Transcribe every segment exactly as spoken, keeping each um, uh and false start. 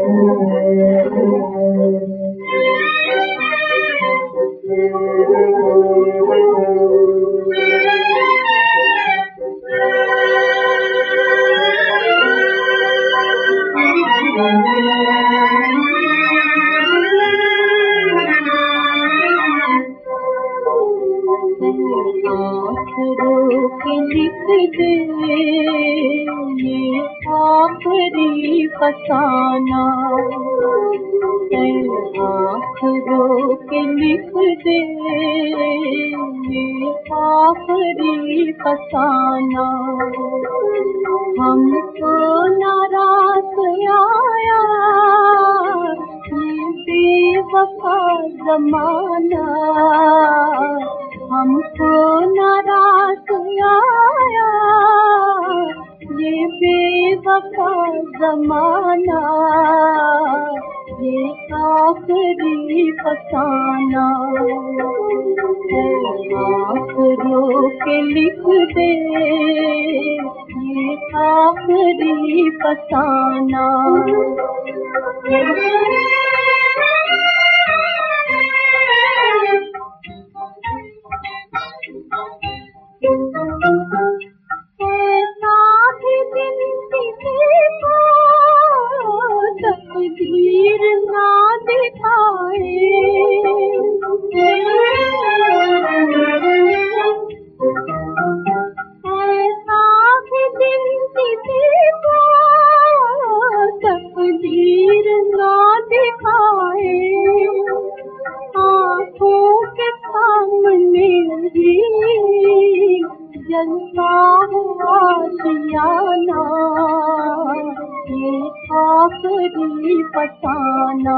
के लिख दे ये आखिरी फसाना, आँख रो के लिख दे ये आखिरी फसाना। हमको नाराज आया ये बेवफा ज़माना, हमको नाराज आया ये बेवफा ज़माना, ये आखिरी फसाना। आँख रो के लिख दे ये आखिरी फसाना। ऐसा भी दिन किसी को तकदीर ना दिखाए, ऐसा भी दिन किसी को तकदीर ना दिखाए। आँखों के सामने ही जलता हुआ आशियाना, ये आखिरी फसाना।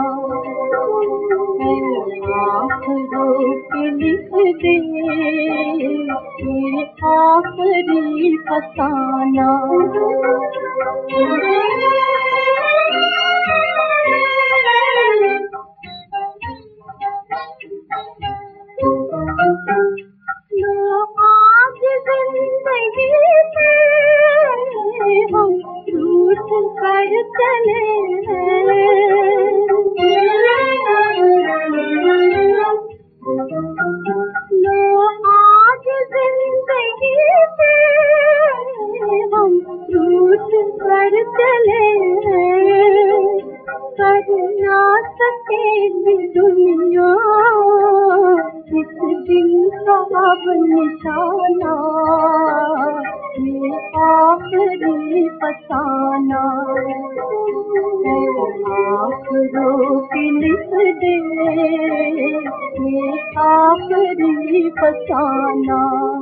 आँख रो के लिख दे ये आखिरी फसाना। जिंदगी पे हम रूठ कर चले लो, आज जिंदगी पे हम रूठ कर चले, कर ना सकेगी दुनिया इस दिन का अब निशाना, ये आखिरी फसाना। आँख रो के लिख दे ये आखिरी फसाना।